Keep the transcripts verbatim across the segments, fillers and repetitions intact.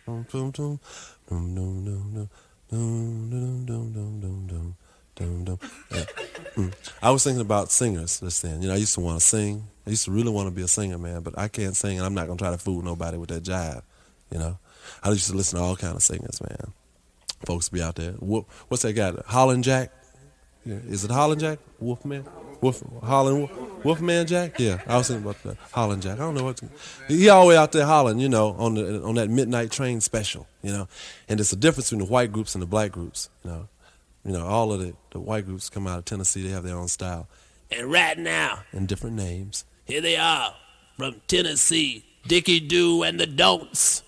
I was thinking about singers just then. You know, I used to want to sing. I used to really want to be a singer, man, but I can't sing, and I'm not going to try to fool nobody with that jive, you know. I used to listen to all kind of singers, man. Folks be out there. What's that guy? Holland Jack? Yeah. Is it Holland Jack? Wolfman? Wolf, Holland, Wolfman Jack? Yeah, I was thinking about that. Holland Jack. I don't know what to, he always out there hollering, you know, on the on that midnight train special, you know. And there's a difference between the white groups and the black groups, you know. You know, all of the, the white groups come out of Tennessee, they have their own style. And right now, and different names. Here they are from Tennessee, Dickie Doo and the Don'ts.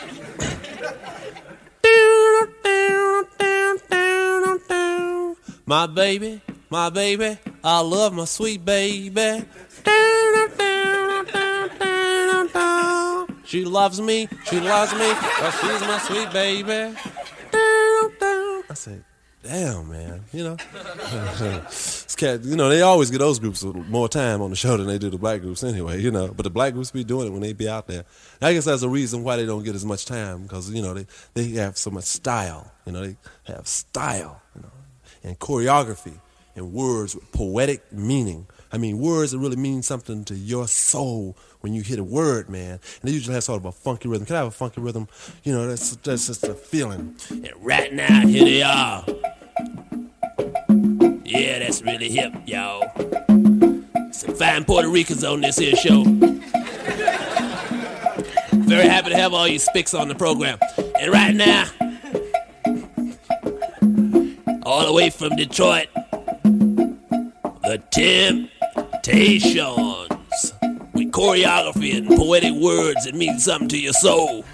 My baby, my baby, I love my sweet baby. She loves me, she loves me, but she's my sweet baby. I said, damn, man, you know. Cat, you know, they always get those groups more time on the show than they do the black groups anyway, you know. But the black groups be doing it when they be out there. And I guess that's the reason why they don't get as much time, because, you know, they, they have so much style. You know, they have style, you know, and choreography and words with poetic meaning. I mean, words that really mean something to your soul when you hit a word, man. And they usually have sort of a funky rhythm. Can I have a funky rhythm? You know, that's, that's just a feeling. And right now, here they are. Yeah, that's really hip, y'all. Some fine Puerto Ricans on this here show. Very happy to have all you spics on the program. And right now, all the way from Detroit, the Temptations, with choreography and poetic words that mean something to your soul.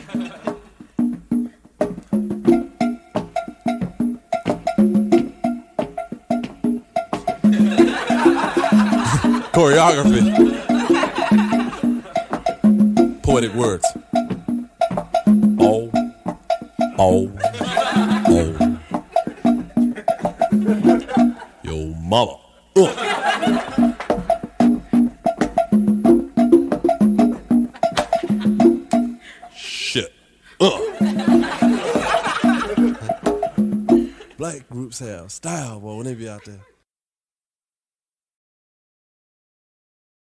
Choreography. Poetic words. Oh, oh, oh. Yo, mama. Uh. Shit. Uh. Black groups have style, boy, when they be out there.